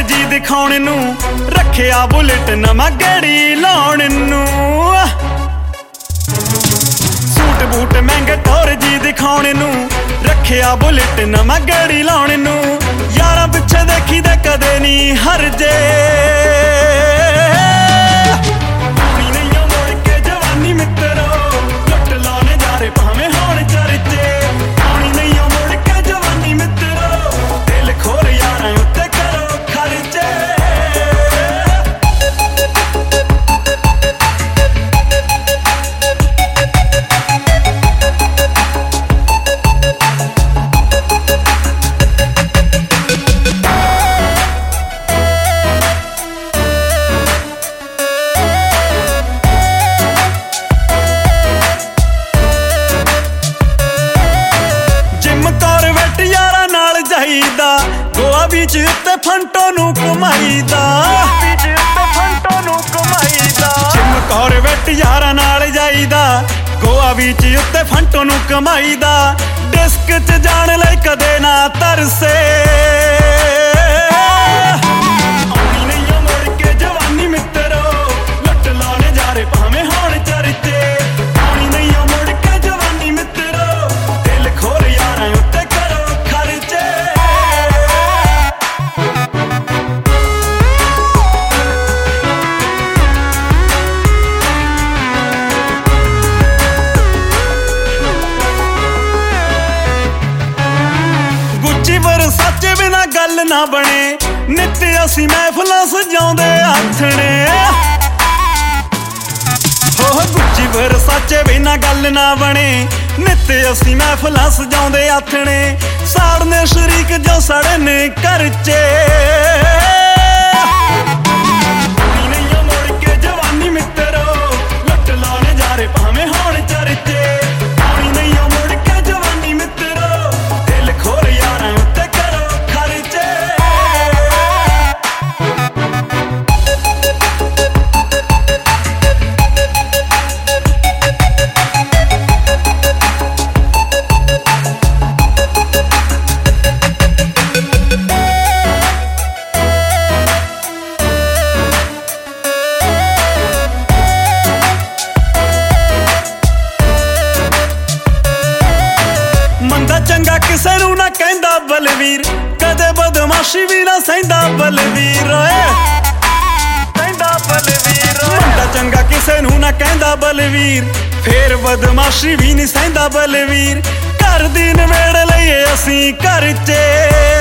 जी दिखाने नू, रखिया बुलेट नवा गड़ी लाने नू। सूट बूट महंगे टोर जी दिखाने नू, रखिया बुलेट नवा गड़ी लाने नू। यारा पिछे देखी दे कदे नी हर जे, नहीं मुड़ के जवानी मित्रो, लुट लाने जा रहे भावें होण चर्चे। पानी नहीं मुड़ के जवानी मित्रो, दिल खोर यारा उत्ते करो खर्चे। गोवा बीच उत्ते फंटो नू घुमाईदा, जिम कॉरवेट यारा नाल जाईदा। गोवा बीच उत्ते फंटो नू घुमाईदा, डिस्क च जान ले कदे ना तरसे। आनी नहीं मुड़ के जवानी मित्रो, लुट लाने जा रहे भावें होण चर्चे। आनी नहीं मुड़ के जवानी मित्रो, दिल खोर यारा उत्ते करो खर्चे। सच्चे बिना गल ना बने, नित असी महफिलां सजाउंदे आथणे। हो गुच्ची वरसाचे बिना गल ना बने, नित असी महफिलां सजाउंदे आथणे। साड़ने शरीक जो सड़ने करचे, नहीं मुड़ के जवानी मित्रो, लुट लाने जा रहे भावें होण चर्चे। पानी नहीं मुड़ के जवानी मित्रो, दिल खोर यारा उत्ते चंगा किसे नू ना कहंदा बलवीर, कदे बदमाशी भी ना सहिंदा बलवीर। मुंडा चंगा किसे नू ना कहंदा बलवीर, फेर बदमाशी भी नहीं सहिंदा बलवीर। घर दी नवेड़ लईए असीं घर च।